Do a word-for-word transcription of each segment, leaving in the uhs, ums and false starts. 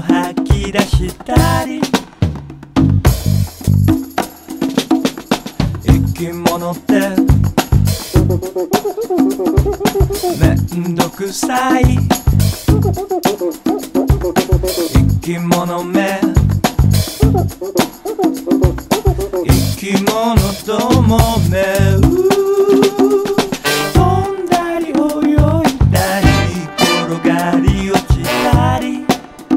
吐き出したり、生き物ってめんどくさい、生き物め生き物どもめ飛んだり泳いだり転がり落ちたり、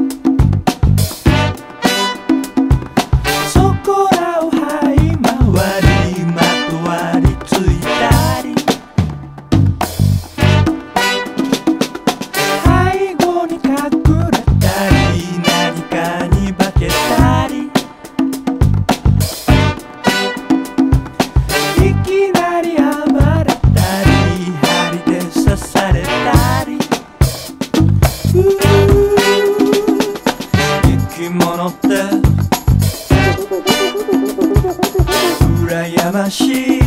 そこらを這い回りまとわりついたり、背後に隠れたり何かに化けたり、いきなり暴れたり針で刺されたり、生き物って羨ましい、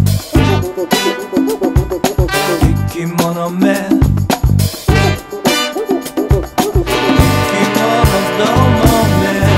生き物め生き物どもめ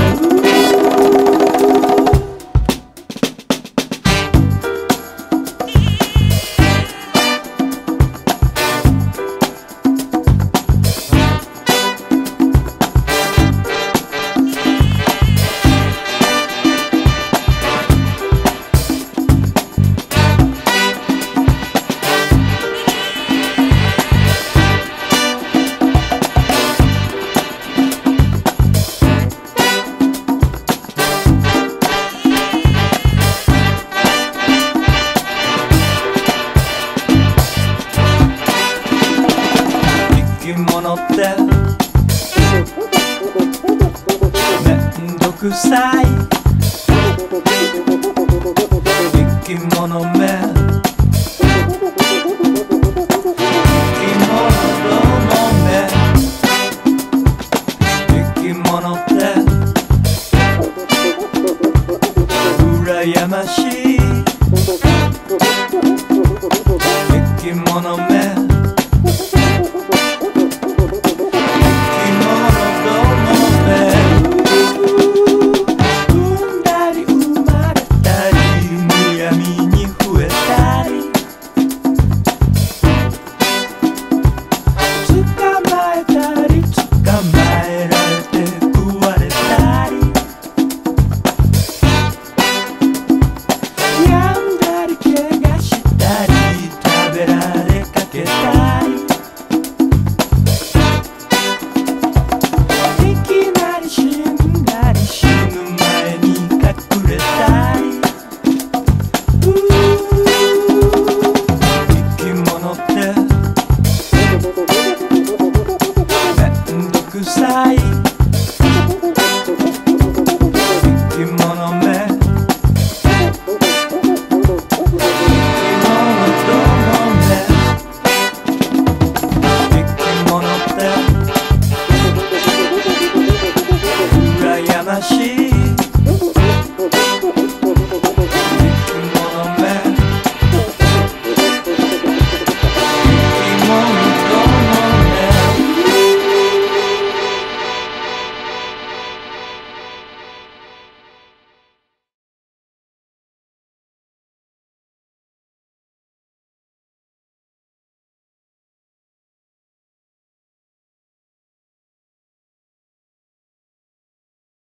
生き物ってめんどくさい、生き物め